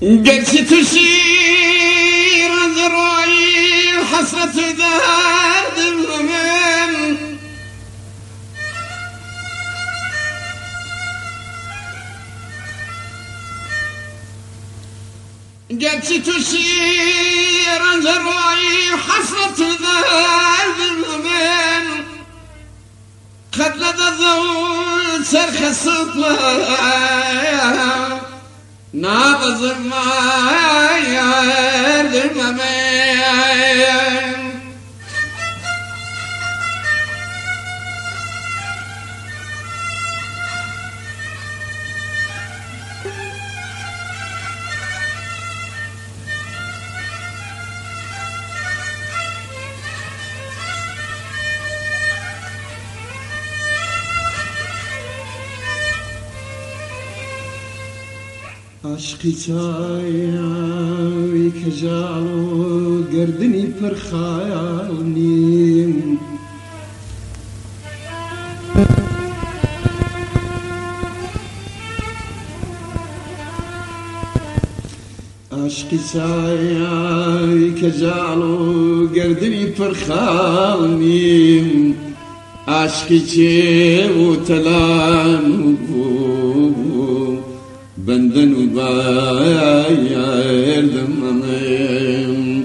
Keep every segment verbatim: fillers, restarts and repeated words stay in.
قلت تشير ذراعي حسرة درد المؤمن قلت تشير ذراعي حسرة درد المؤمن قد لدى الذول سرخ السطلة نابض ما يرد الممين عشقی چایی که جالو گردنی پر خیال نیم عشقی چایی که جالو گردنی پر خیال نیم عشقی چه و تلان بندن و بایر دمم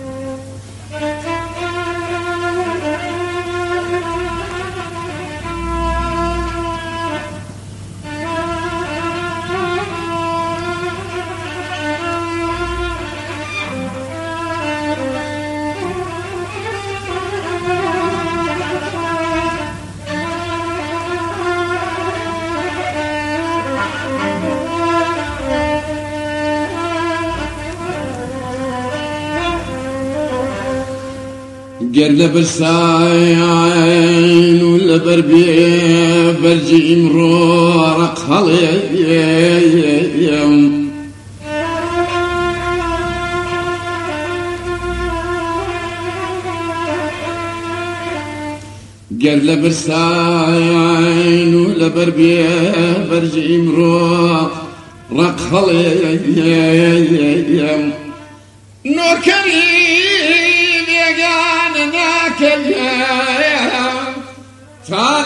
قال لبرساين ولا بربي برجي مرورق خليم قال لبرساين ولا بربي برجي مرورق خليم نور كريم يا كلام فعل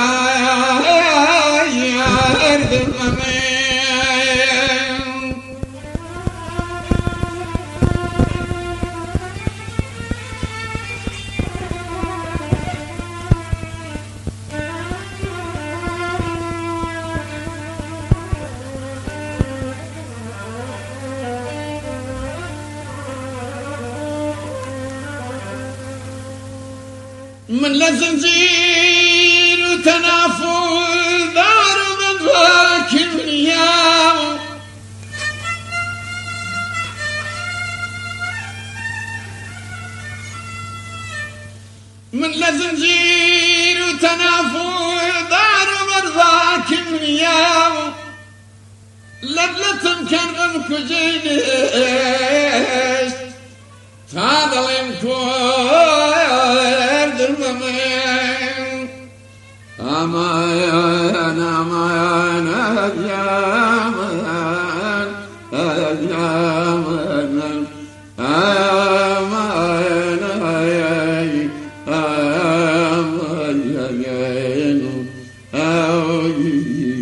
السقاير بالأمين من لزنجير وتنافل دار من ذاك اليوم من لزنجير وتنافل دار من ذاك اليوم لبلة كان غمك جينيش هذا الامكان أمان أمان أمان أمان أمان أمان